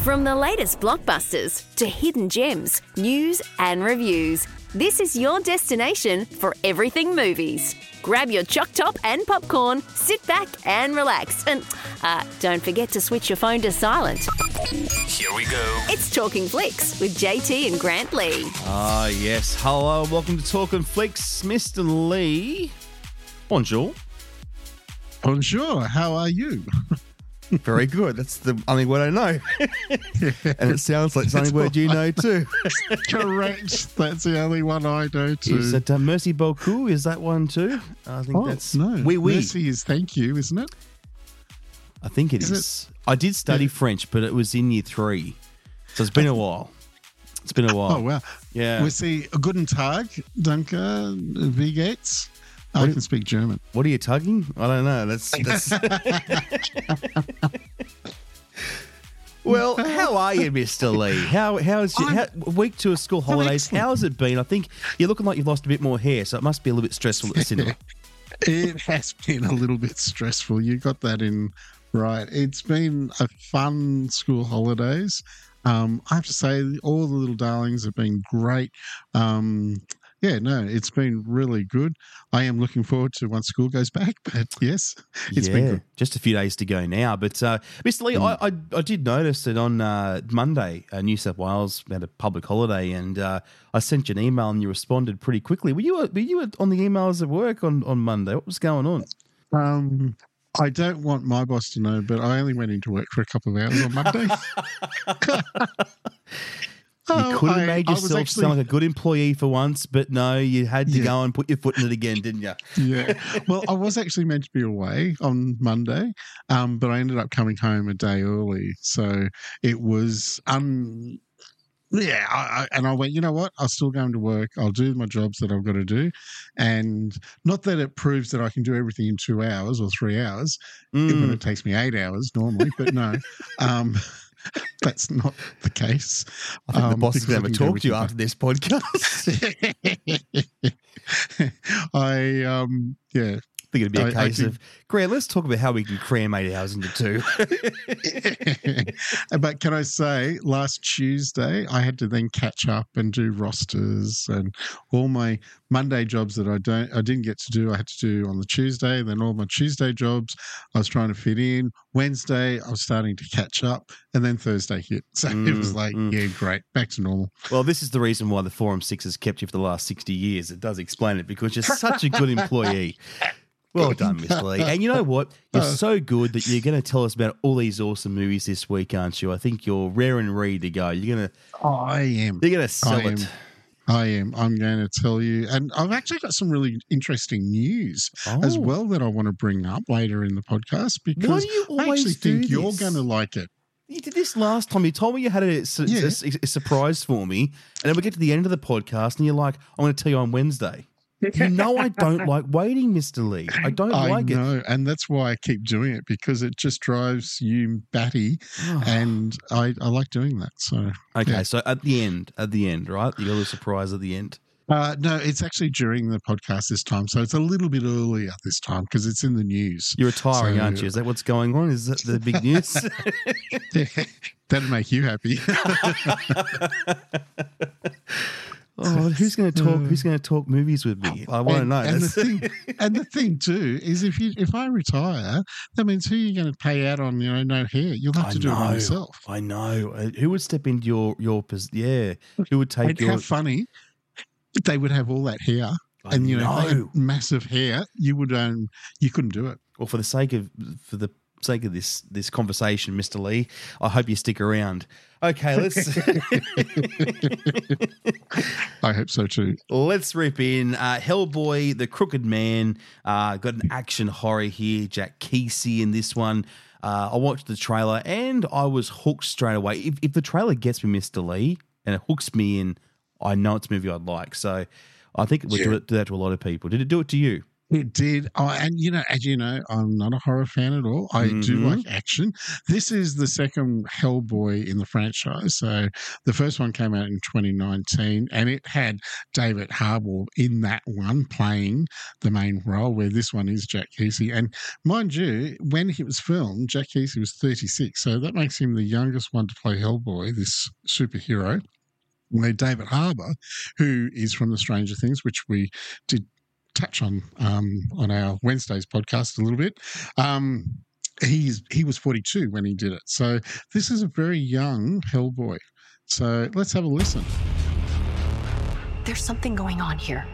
From the latest blockbusters to hidden gems, news and reviews, this is your destination for everything movies. Grab your choc top and popcorn, sit back and relax. And don't forget to switch your phone to silent. Here we go. It's Talking Flicks with JT and Grant Lee. Yes. Hello, welcome to Talking Flicks. Mr. Lee. Bonjour. Bonjour. How are you? Very good. That's the only word I know. And it sounds like it's the only word you know too. Correct. That's the only one I know too. Is it merci beaucoup? Is that one too? I think that's... No. Oui, oui. Merci is thank you, isn't it? I think it is. I did study French, but it was in year 3. So it's been a while. Oh, wow. Yeah. We see Guten Tag, danke, wie geht's? I can speak German. What are you tugging? I don't know. That's... Well, how are you, Mr. Lee? How's week 2 of school holidays? Excellent. How's it been? I think you're looking like you've lost a bit more hair, so it must be a little bit stressful at the cinema. It has been a little bit stressful. You got that in right. It's been a fun school holidays. I have to say, all the little darlings have been great. It's been really good. I am looking forward to once school goes back, but yes, it's been good. Just a few days to go now. But Mr. Lee, I did notice that on Monday, New South Wales had a public holiday, and I sent you an email and you responded pretty quickly. Were you on the emails at work on Monday? What was going on? I don't want my boss to know, but I only went into work for a couple of hours on Monday. You could have made yourself sound like a good employee for once, but no, you had to go and put your foot in it again, didn't you? Yeah. Well, I was actually meant to be away on Monday, but I ended up coming home a day early. So it was, and I went, you know what? I'll still go into work. I'll do my jobs that I've got to do. And not that it proves that I can do everything in 2 hours or 3 hours, even it takes me 8 hours normally, but no. That's not the case. I think the boss is going to talk to you after this podcast. I think it'd be a case of, Grant, let's talk about how we can cram 8 hours into 2. But can I say, last Tuesday, I had to then catch up and do rosters and all my Monday jobs that I didn't get to do, I had to do on the Tuesday. Then all my Tuesday jobs, I was trying to fit in. Wednesday, I was starting to catch up, and then Thursday hit. So it was like, great, back to normal. Well, this is the reason why the Forum 6 has kept you for the last 60 years. It does explain it, because you're such a good employee. Well done, Mr. Lee. And you know what? You're so good that you're going to tell us about all these awesome movies this week, aren't you? I think you're rare and ready to go. You're going to... I am. You're going to sell it. I am. I'm going to tell you. And I've actually got some really interesting news as well that I want to bring up later in the podcast, because I actually think you're going to like it. You did this last time. You told me you had a surprise for me, and then we get to the end of the podcast and you're like, I'm going to tell you on Wednesday. You know I don't like waiting, Mr. Lee. I don't like it. I know, and that's why I keep doing it, because it just drives you batty, and I like doing that. So so at the end, right? You got a surprise at the end. No, it's actually during the podcast this time, so it's a little bit earlier this time because it's in the news. You're retiring, aren't you? Is that what's going on? Is that the big news? That'd make you happy. Oh, who's going to talk? Who's going to talk movies with me? I want to know. And the thing too is, if I retire, that means who are you going to pay out on? No hair. You'll have to do it by yourself. I know. Who would step into your position? Yeah. Who would take your? How funny! They would have all that hair, and they had massive hair. You couldn't do it. Well, for the sake of this conversation, Mr. Lee, I hope you stick around. Okay, let's... I hope so too. Let's rip in. Hellboy, The Crooked Man, got an action horror here. Jack Kesey in this one. I watched the trailer and I was hooked straight away. If the trailer gets me, Mr. Lee, and it hooks me in, I know it's a movie I'd like. So I think it would do that to a lot of people. Did it do it to you? It did. Oh, and, as you know, I'm not a horror fan at all. I do like action. This is the second Hellboy in the franchise. So the first one came out in 2019, and it had David Harbour in that one playing the main role, where this one is Jack Kesey. And mind you, when it was filmed, Jack Kesey was 36. So that makes him the youngest one to play Hellboy, this superhero. Where David Harbour, who is from the Stranger Things, which we did touch on our Wednesday's podcast a little bit. He was 42 when he did it. So this is a very young Hellboy. So let's have a listen. There's something going on here.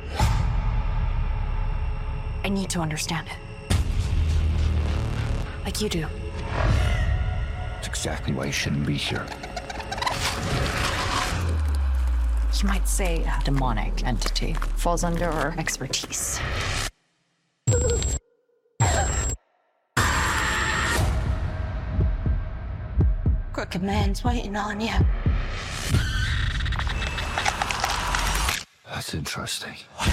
I need to understand it. Like you do. That's exactly why you shouldn't be here. You might say a demonic entity falls under our expertise. Crooked man's waiting on you. That's interesting.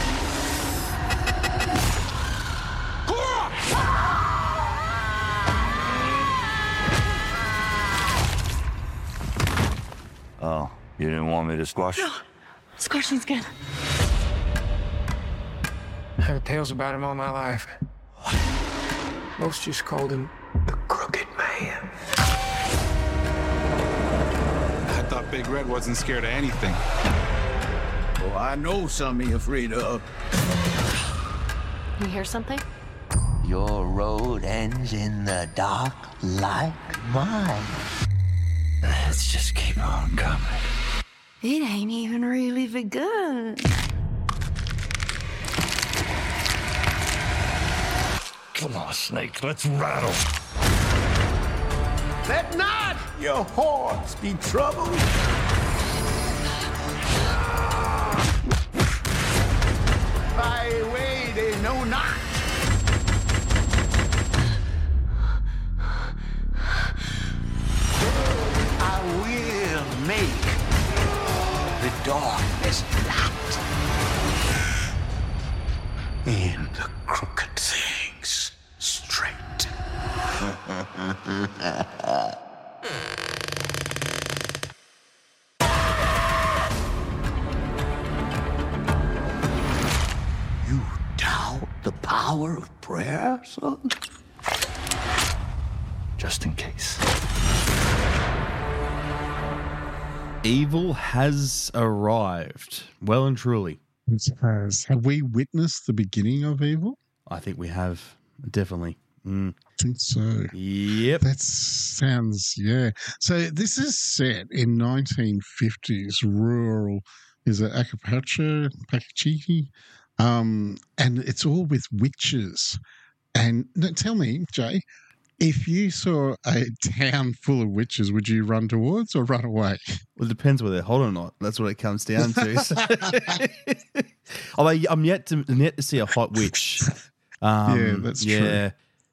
Oh, you didn't want me to squash? No, squashing's good. I heard tales about him all my life. Most just called him the Crooked Man. I thought Big Red wasn't scared of anything. Oh, I know something you're afraid of. You hear something? Your road ends in the dark like mine. Let's just keep on coming. It ain't even really begun. Come on, Snake, let's rattle. Let not your horns be troubled. By way they know not. I will make the darkness light. And the crooked things straight. You doubt the power of prayer, son? Just in case. Evil has arrived, well and truly. Have we witnessed the beginning of evil? I think we have, definitely. I think so. Yep. That sounds, yeah. So this is set in 1950s rural, is it Acapacha, Pacachiki? And it's all with witches. And now tell me, Jay, if you saw a town full of witches, would you run towards or run away? Well, it depends whether they're hot or not. That's what it comes down to. Although I'm yet to see a hot witch. Yeah, that's true.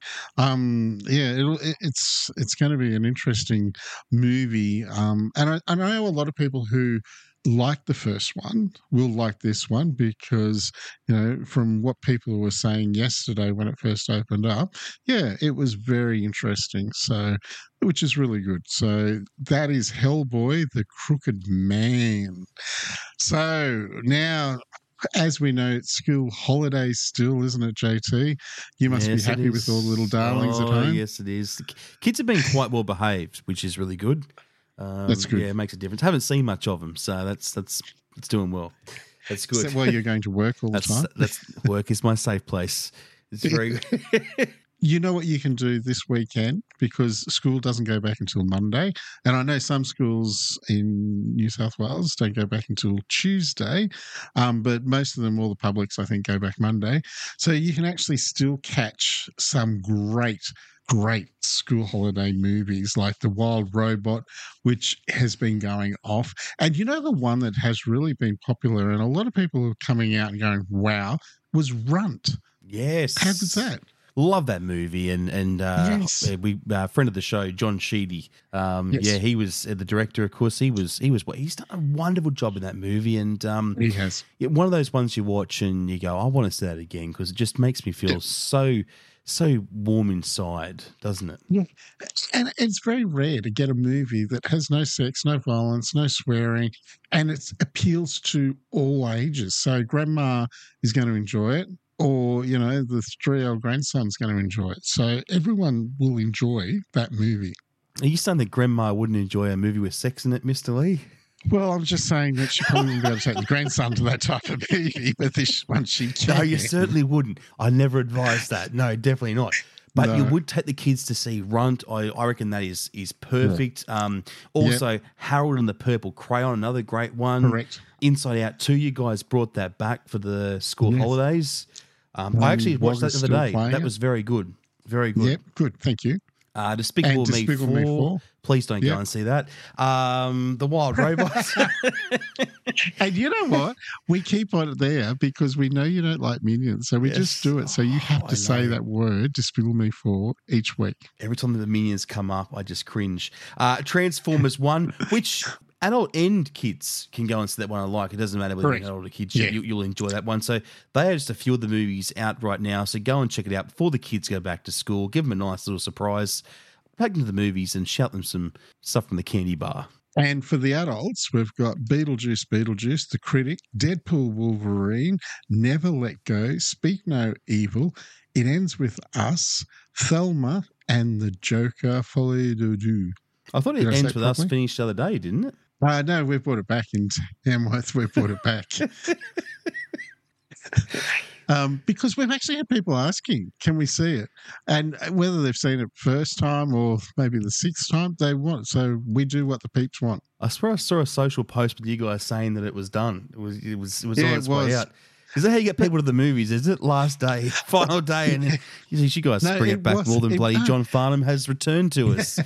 It's going to be an interesting movie. And I know a lot of people who like the first one will like this one because, from what people were saying yesterday when it first opened up, yeah, it was very interesting. So, which is really good. So that is Hellboy, the Crooked Man. So now, as we know, it's school holidays still, isn't it, JT? You must be happy with all the little darlings at home. Yes, it is. The kids have been quite well behaved, which is really good. That's good. Yeah, it makes a difference. Haven't seen much of them, so that's it's doing well. That's good. Is that why you're going to work all the time? That's work is my safe place. It's very good. You know what you can do this weekend, because school doesn't go back until Monday. And I know some schools in New South Wales don't go back until Tuesday, but most of them, all the publics, I think, go back Monday. So you can actually still catch some great school holiday movies like The Wild Robot, which has been going off. And the one that has really been popular and a lot of people are coming out and going, wow, was Runt. Yes. How was that? Love that movie, and Yes. we friend of the show, John Sheedy. Yes. Yeah, he was the director. Of course, he's done a wonderful job in that movie, and He has. one of those ones you watch and you go, I want to see that again because it just makes me feel so warm inside, doesn't it? Yeah, and it's very rare to get a movie that has no sex, no violence, no swearing, and it appeals to all ages. So grandma is going to enjoy it, or the 3-year-old grandson's going to enjoy it. So everyone will enjoy that movie. Are you saying that grandma wouldn't enjoy a movie with sex in it, Mr. Lee? Well, I'm just saying that she probably wouldn't be able to take the grandson to that type of movie, but this one she can. No, you certainly wouldn't. I never advise that. No, definitely not. But No. you would take the kids to see Runt. I reckon that is perfect. Also, Harold and the Purple Crayon, another great one. Correct. Inside Out 2, you guys brought that back for the school Yes. holidays. I actually watched that the other still day. playing That it. was very good. Very good. Yep, good. Thank you. Despicable, And Despicable Me 4. Please don't go Yep. and see that. The Wild Robots. And you know what? We keep on it there because we know you don't like Minions. So we just do it. So you have I to say know. that word, Despicable Me 4, each week. Every time the Minions come up, I just cringe. Transformers 1, which adult and kids can go and see that one I like. It doesn't matter whether Correct. you're adult or kids. Yeah. You'll enjoy that one. So they are just a few of the movies out right now. So go and check it out before the kids go back to school. Give them a nice little surprise. Take them to the movies and shout them some stuff from the candy bar. And for the adults, we've got Beetlejuice, The Critic, Deadpool, Wolverine, Never Let Go, Speak No Evil, It Ends With Us, Thelma, and The Joker, Folie de Deux. I thought it Did I say ends it with us properly? finished the other day, didn't it? No, we've brought it back in Tamworth. We've brought it back. Because we've actually had people asking, can we see it? And whether they've seen it first time or maybe the sixth time, they want. So we do what the peeps want. I swear I saw a social post with you guys saying that it was done. It was Yeah, on it its way was. out. Is that how you get people to the movies? Is it last day, final day? And you guys No, bring it it back was- more than it- bloody no. John Farnham has returned to us.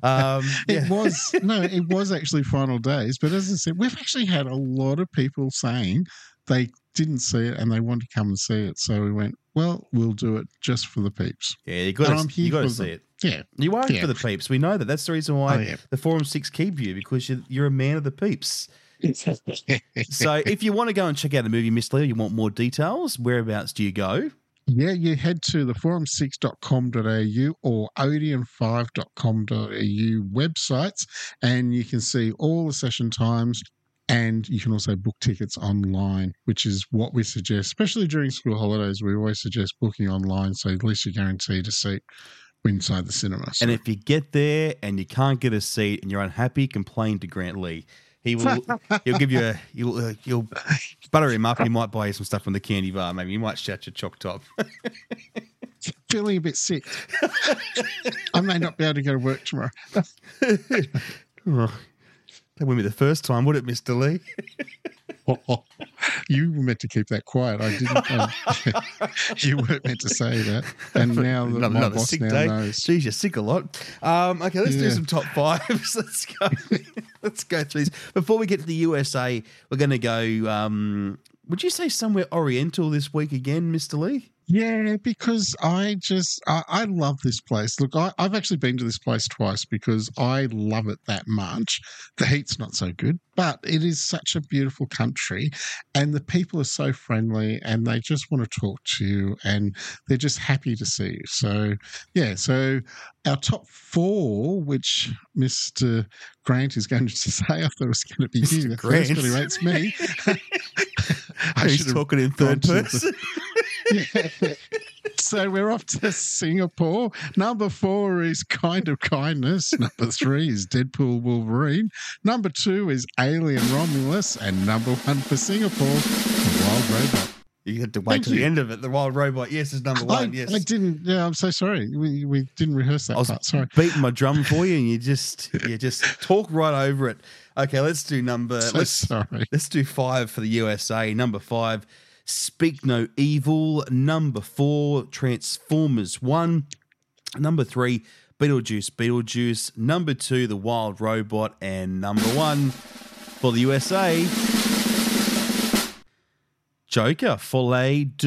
It was actually final days. But as I said, we've actually had a lot of people saying they didn't see it and they want to come and see it. So we went, well, we'll do it just for the peeps. Yeah, you And got I'm to here for see them. it. Yeah. You are Yeah. for the peeps. We know that. That's the reason why Oh, yeah. the Forum 6 keep you, because you're a man of the peeps. So if you want to go and check out a movie, Miss Leo, you want more details, whereabouts do you go? Yeah, you head to the forum6.com.au or odeon5.com.au websites and you can see all the session times, and you can also book tickets online, which is what we suggest, especially during school holidays. We always suggest booking online, so at least you're guaranteed a seat inside the cinema. So- And if you get there and you can't get a seat and you're unhappy, complain to Grant Lee. He'll give you you'll butter him up. He might buy you some stuff from the candy bar. Maybe he might shout your choc top. feeling a bit sick. I may not be able to go to work tomorrow. Oh, that wouldn't be the first time, would it, Mr. Lee? You were meant to keep that quiet. I didn't. You weren't meant to say that. And now that my Another boss sick now day. knows. Geez, you're sick a lot. Okay, let's do Yeah. some top fives. Let's go. Let's go through these. Before we get to the USA, we're going to go. Would you say somewhere Oriental this week again, Mr. Lee? Yeah, because I love this place. Look, I've actually been to this place twice because I love it that much. The heat's not so good, but it is such a beautiful country and the people are so friendly and they just want to talk to you and they're just happy to see you. So, yeah, so our top four, which Mr. Grant is going to say, I thought it was going to be Mr. you. The Grant. first, but he rates me. He's should have talking in gone third to the- person. Yeah. So we're off to Singapore. Number 4 is Kind of Kindness. Number 3 is Deadpool Wolverine. Number 2 is Alien Romulus. And number 1 for Singapore, The Wild Robot. You had to wait Thank till the you. end of it. The Wild Robot, yes, is number one. Yes, I didn't. Yeah, I'm so sorry. We didn't rehearse that I was part. Sorry. beating my drum for you, and you just talk right over it. Okay, let's do Sorry. let's do 5 for the USA. Number 5, Speak No Evil. Number 4, Transformers 1. Number 3, Beetlejuice. Number 2, The Wild Robot, and number 1 for the USA, Joker, Folie Deux.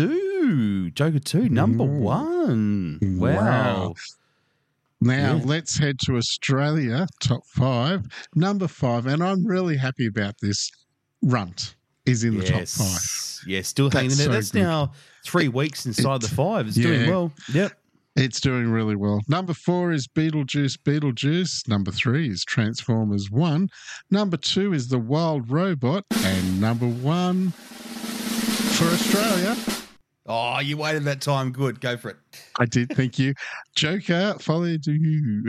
2. Joker 2, number 1. Wow. Now, let's head to Australia, top 5. Number 5, and I'm really happy about this, Runt is in the top 5. Yeah, still hanging in there. That's good. now 3 weeks inside the 5. It's doing well. Yep. It's doing really well. Number 4 is Beetlejuice. Number 3 is Transformers 1. Number 2 is The Wild Robot. And number 1 for Australia. Oh, you waited that time. Good. Go for it. I did. Thank you. Joker, Folie à Deux.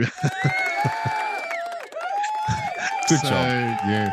Good job. Yeah.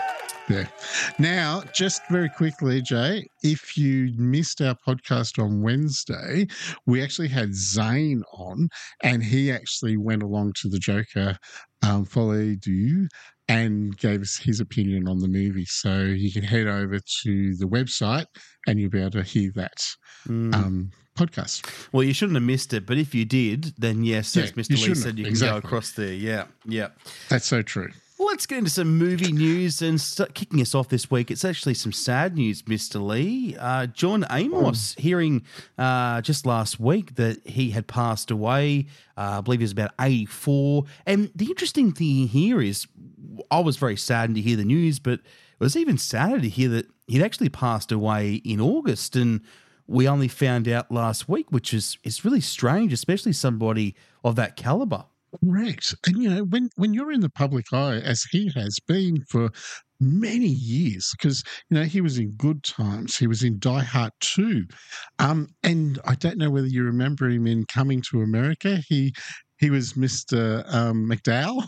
Now, just very quickly, Jay, if you missed our podcast on Wednesday, we actually had Zane on, and he actually went along to the Joker Folie à Deux and gave us his opinion on the movie. So you can head over to the website and you'll be able to hear that podcast. Well, you shouldn't have missed it, but if you did, then yes, as Mr. Lee said, you can go across there. Yeah. That's so true. Well, let's get into some movie news and start kicking us off this week. It's actually some sad news, Mr. Lee. John Amos, hearing just last week that he had passed away. I believe he was about 84. And the interesting thing here is I was very saddened to hear the news, but it was even sadder to hear that he'd actually passed away in August. And we only found out last week, which is really strange, especially somebody of that caliber. Correct. And, when you're in the public eye, as he has been for many years, because, he was in Good Times, he was in Die Hard 2. And I don't know whether you remember him in Coming to America. He was Mr. McDowell.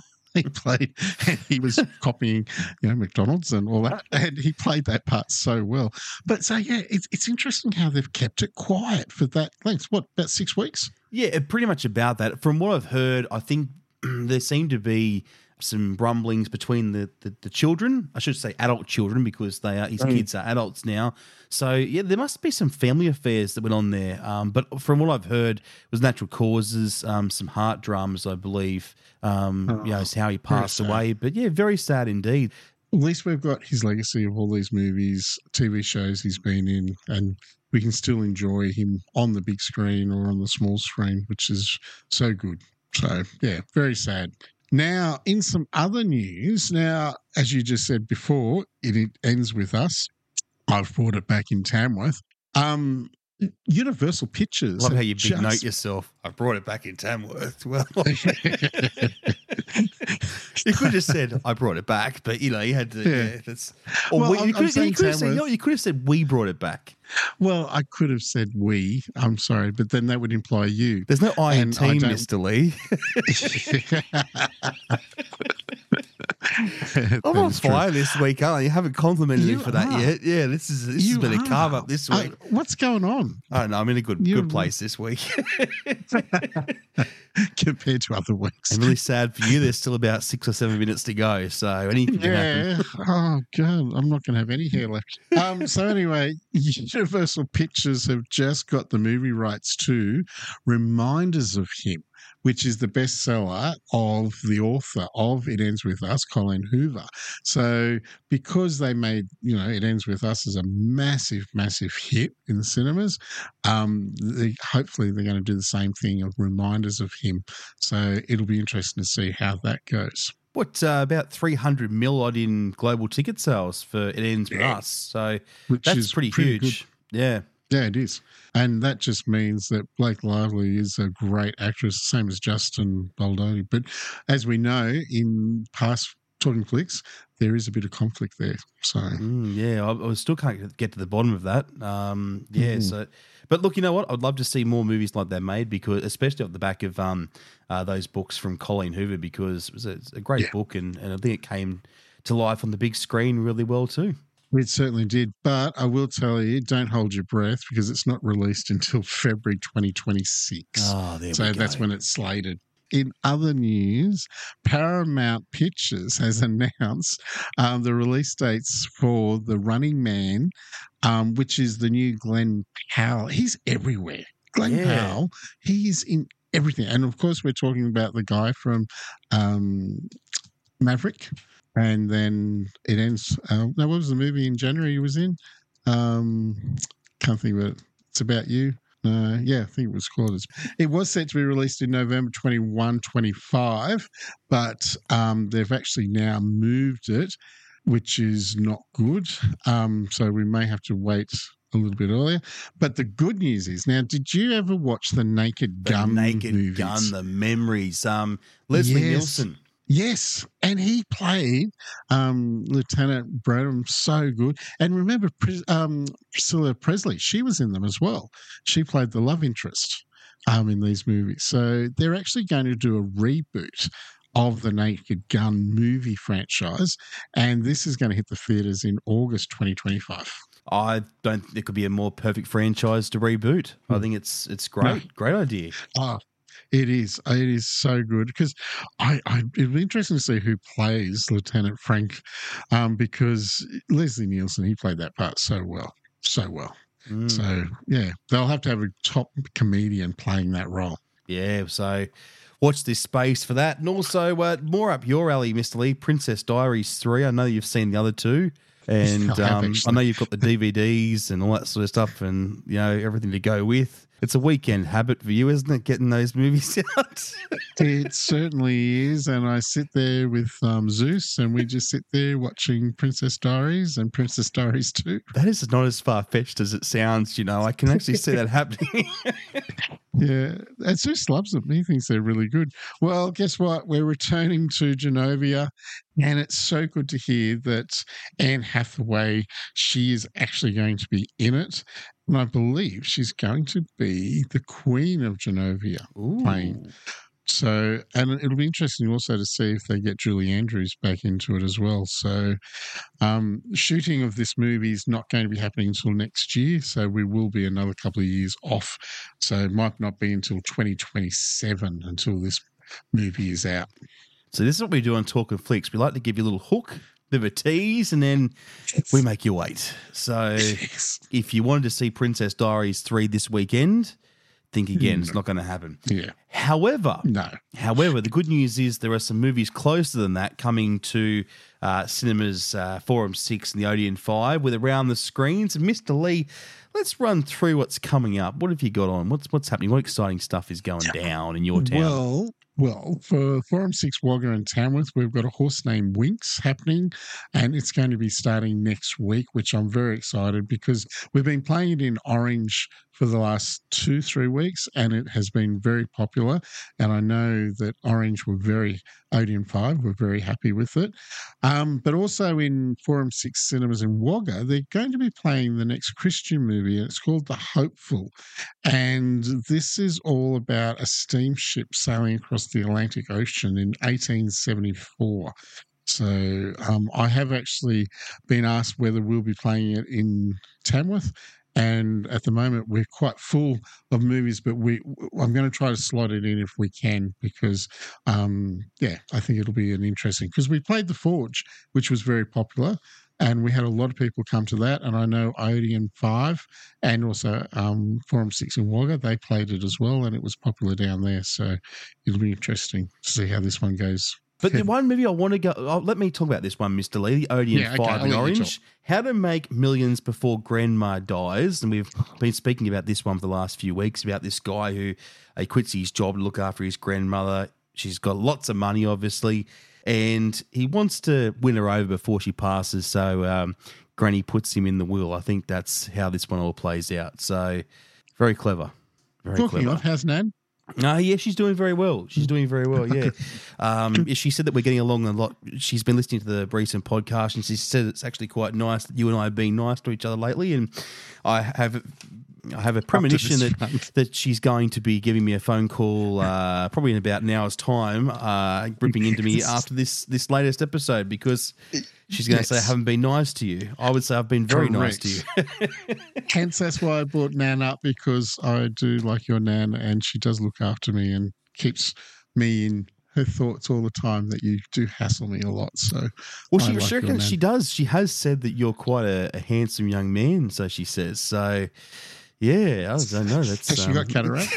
He was copying, McDonald's and all that, and he played that part so well. But so, it's interesting how they've kept it quiet for that length. What, about 6 weeks? Yeah, pretty much about that. From what I've heard, I think there seem to be some rumblings between the children. I should say adult children, because his kids are adults now. So, yeah, there must be some family affairs that went on there. But from what I've heard, it was natural causes, some heart dramas, I believe, is how he passed away. But, yeah, very sad indeed. At least we've got his legacy of all these movies, TV shows he's been in, and we can still enjoy him on the big screen or on the small screen, which is so good. So, yeah, very sad. Now, in some other news, as you just said before, it ends with us. I've brought it back in Tamworth. Universal Pictures. Love how you big note yourself. I brought it back in Tamworth. Well, you could have just said I brought it back, but you had to. Yeah, that's. You could have said we brought it back. Well, I could have said we. I'm sorry, but then that would imply you. There's no I in team, Mr. Lee. I'm on fire this week, aren't I? You haven't complimented me for that yet. Yeah, this has been a carve up this week. What's going on? I don't know. I'm in a good place this week. Compared to other weeks. I'm really sad for you. There's still about 6 or 7 minutes to go, so anything can happen. Oh, God, I'm not going to have any hair left. So anyway, Universal Pictures have just got the movie rights to Reminders of Him, which is the bestseller of the author of It Ends With Us, Colleen Hoover. So because they made, It Ends With Us as a massive, massive hit in the cinemas, hopefully they're going to do the same thing of Reminders of Him. So it'll be interesting to see how that goes. What, about 300 mil odd in global ticket sales for It Ends With Us. So that's pretty huge. Good. Yeah. Yeah, it is. And that just means that Blake Lively is a great actress, same as Justin Baldoni. But as we know, in past Talking Flicks, there is a bit of conflict there. So I still can't get to the bottom of that. So, but look, you know what? I'd love to see more movies like that made, because especially off the back of those books from Colleen Hoover, because it was a great book, and I think it came to life on the big screen really well too. It certainly did. But I will tell you, don't hold your breath, because it's not released until February 2026. Oh, there we go. So that's when it's slated. In other news, Paramount Pictures has announced the release dates for The Running Man, which is the new Glenn Powell. He's everywhere. Glenn Powell, he's in everything. And, of course, we're talking about the guy from Maverick. And then it ends. What was the movie in January he was in? Can't think of it. It's about you. I think it was Quarters. It was set to be released in November 21, 25, but they've actually now moved it, which is not good. So we may have to wait a little bit earlier. But the good news is, now, did you ever watch the Naked Gun movies? Gun, the memories. Leslie Nielsen. Yes, and he played Lieutenant Brenham so good. And remember, Priscilla Presley, she was in them as well. She played the love interest in these movies. So they're actually going to do a reboot of the Naked Gun movie franchise, and this is going to hit the theatres in August 2025. I don't think there could be a more perfect franchise to reboot. I think it's great. No. Great idea. Oh, it is. It is so good because it'll be interesting to see who plays Lieutenant Frank, because Leslie Nielsen, he played that part so well. So, yeah, they'll have to have a top comedian playing that role. Yeah, so watch this space for that. And also, more up your alley, Mr. Lee, Princess Diaries 3. I know you've seen the other two. And I know you've got the DVDs and all that sort of stuff and, you know, everything to go with. It's a weekend habit for you, isn't it, getting those movies out? It certainly is. And I sit there with Zeus and we just sit there watching Princess Diaries and Princess Diaries 2. That is not as far-fetched as it sounds, you know. I can actually see that happening. Yeah, and Zeus loves them. He thinks they're really good. Well, guess what? We're returning to Genovia, and it's so good to hear that Anne Hathaway, she is actually going to be in it. And I believe she's going to be the Queen of Genovia playing. So, and it'll be interesting also to see if they get Julie Andrews back into it as well. So, shooting of this movie is not going to be happening until next year. So, we will be another couple of years off. So, it might not be until 2027 until this movie is out. So, this is what we do on Talking Flicks. We like to give you a little hook, bit of a tease, and then we make you wait. So, if you wanted to see Princess Diaries 3 this weekend, think again. It's not going to happen. Yeah. However, the good news is there are some movies closer than that coming to cinemas, Forum 6 and the Odeon 5 with around the screens. And Mr. Lee, let's run through what's coming up. What have you got on? What's happening? What exciting stuff is going down in your town? Well, for Forum 6 Wagga and Tamworth, we've got A Horse Named Winx happening, and it's going to be starting next week, which I'm very excited because we've been playing it in Orange for the last 2-3 weeks, and it has been very popular. And I know that Orange Odeon 5 were very happy with it. But also in Forum 6 Cinemas in Wagga, they're going to be playing the next Christian movie, and it's called The Hopeful. And this is all about a steamship sailing across the Atlantic Ocean in 1874. So I have actually been asked whether we'll be playing it in Tamworth. And at the moment, we're quite full of movies, but I'm going to try to slot it in if we can because, I think it'll be an interesting because we played The Forge, which was very popular, and we had a lot of people come to that. And I know Odeon 5 and also Forum 6 in Wagga, they played it as well, and it was popular down there. So it'll be interesting to see how this one goes. But the one movie I want to go, let me talk about this one, Mr. Lee, the Odeon 5 in Orange. How to Make Millions Before Grandma Dies. And we've been speaking about this one for the last few weeks, about this guy who quits his job to look after his grandmother. She's got lots of money, obviously, and he wants to win her over before she passes. So Granny puts him in the will. I think that's how this one all plays out. So very clever. Talking of, how's Nan? Yeah, she's doing very well. She said that we're getting along a lot. She's been listening to the recent podcast, and she said it's actually quite nice that you and I have been nice to each other lately. And I have a premonition that she's going to be giving me a phone call probably in about an hour's time, ripping into me after this latest episode because she's going to say I haven't been nice to you. I would say I've been very nice to you. Hence, that's why I brought Nan up, because I do like your Nan and she does look after me and keeps me in her thoughts all the time, that you do hassle me a lot. So, well, she reckons she does. She has said that you're quite a handsome young man, so she says. So, yeah, I don't know. That's has she got cataracts?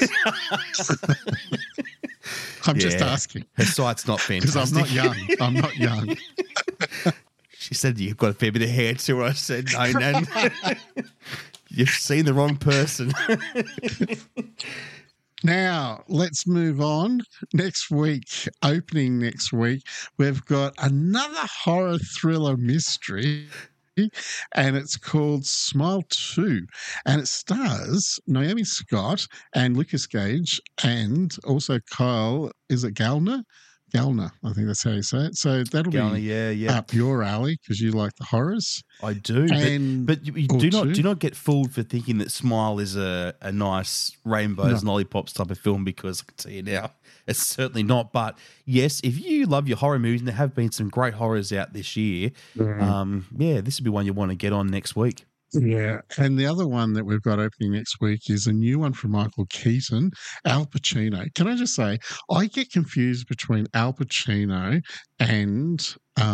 I'm just asking. Her sight's not fantastic. Because I'm not young. She said you've got a fair bit of hair too. I said no, Nan. You've seen the wrong person. Now, let's move on. Next week, opening next week, we've got another horror thriller mystery, and it's called Smile 2. And it stars Naomi Scott and Lucas Gage, and also Kyle, is it Gallner? Gallner, I think that's how you say it. So that'll be up your alley because you like the horrors. I do, but you do not get fooled for thinking that Smile is a nice rainbows and lollipops type of film, because I can tell you now, it's certainly not. But yes, if you love your horror movies, and there have been some great horrors out this year, this would be one you want to get on next week. Yeah, and the other one that we've got opening next week is a new one from Michael Keaton, Al Pacino. Can I just say, I get confused between Al Pacino and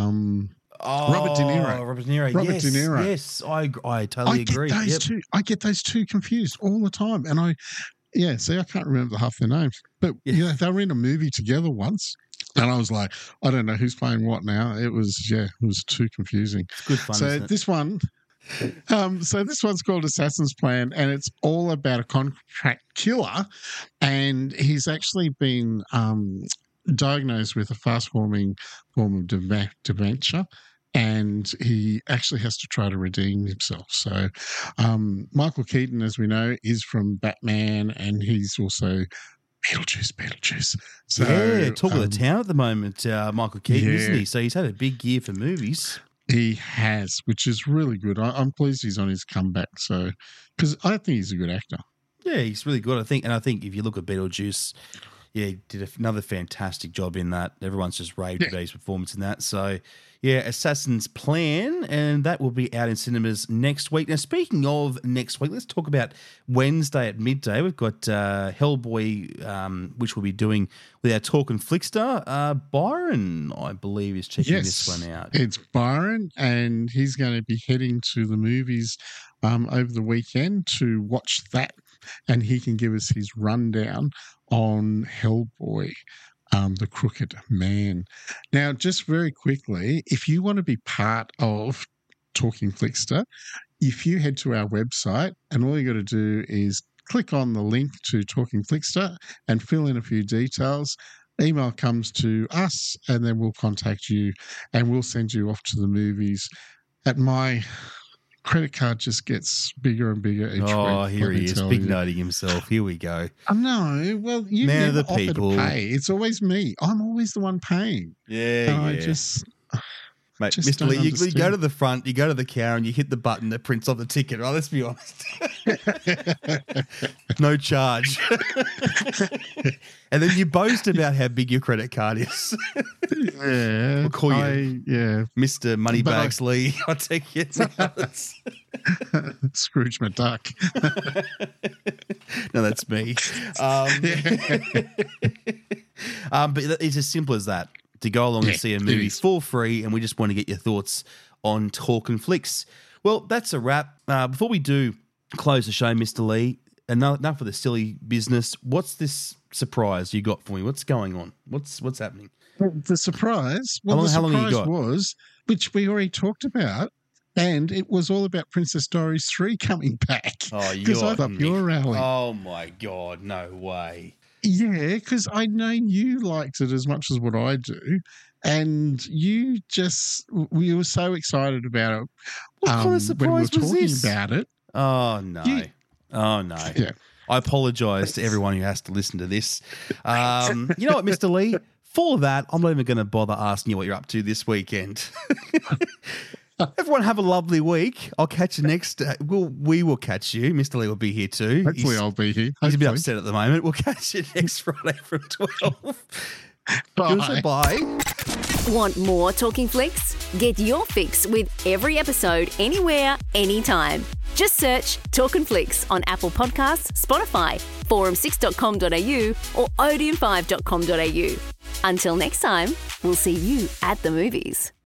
Robert De Niro. Robert De Niro. Yes, I totally agree. I get those two confused all the time, and I can't remember half their names. But they were in a movie together once. And I was like, I don't know who's playing what now. It was too confusing. It's good fun. So this one. This one's called Assassin's Plan, and it's all about a contract killer, and he's actually been diagnosed with a fast-forming form of dementia, and he actually has to try to redeem himself. So Michael Keaton, as we know, is from Batman, and he's also Beetlejuice. So, talk of the town at the moment, Michael Keaton, isn't he? So he's had a big year for movies. He has, which is really good. I'm pleased he's on his comeback. So, because I think he's a good actor. Yeah, he's really good. I think if you look at Beetlejuice, he did another fantastic job in that. Everyone's just raved about his performance in that. So, Assassin's Plan, and that will be out in cinemas next week. Now, speaking of next week, let's talk about Wednesday at midday. We've got Hellboy, which we'll be doing with our Talk and Flickstar. Byron, I believe, is checking this one out. It's Byron, and he's going to be heading to the movies over the weekend to watch that, and he can give us his rundown on Hellboy. The Crooked Man. Now, just very quickly, if you want to be part of Talking Flickster, if you head to our website, and all you got to do is click on the link to Talking Flickster and fill in a few details. Email comes to us, and then we'll contact you, and we'll send you off to the movies. At my credit card just gets bigger and bigger each week. Oh, here he is, big noting himself. Here we go. No, well, you never offer to pay. It's always me. I'm always the one paying. I just... Mate, Mr. Lee, you go to the front, you go to the counter, and you hit the button that prints on the ticket, right? Let's be honest. No charge. And then you boast about how big your credit card is. We'll call you Mr. Moneybags Lee. I'll take you. Scrooge McDuck. No, that's me. But it's as simple as that. To go along and see a movie for free, and we just want to get your thoughts on Talkin' Flicks. Well, that's a wrap. Before we do close the show, Mr. Lee, enough of the silly business. What's this surprise you got for me? What's going on? What's happening? The surprise? Well, how long you got? Was, which we already talked about, and it was all about Princess Diaries 3 coming back. Oh, because I thought your rally. Oh, my God. No way. Yeah, because I know you liked it as much as what I do, and we were so excited about it. What kind of surprise when we were talking this? About it. Oh, no. Yeah. I apologise to everyone who has to listen to this. You know what, Mr. Lee? For that, I'm not even going to bother asking you what you're up to this weekend. Everyone have a lovely week. I'll catch you next. We will catch you. Mr. Lee will be here too. Hopefully, I'll be here. He's a bit upset at the moment. We'll catch you next Friday from 12. Bye. Want more Talking Flicks? Get your fix with every episode anywhere, anytime. Just search Talkin' Flicks on Apple Podcasts, Spotify, forum6.com.au or odeon5.com.au. Until next time, we'll see you at the movies.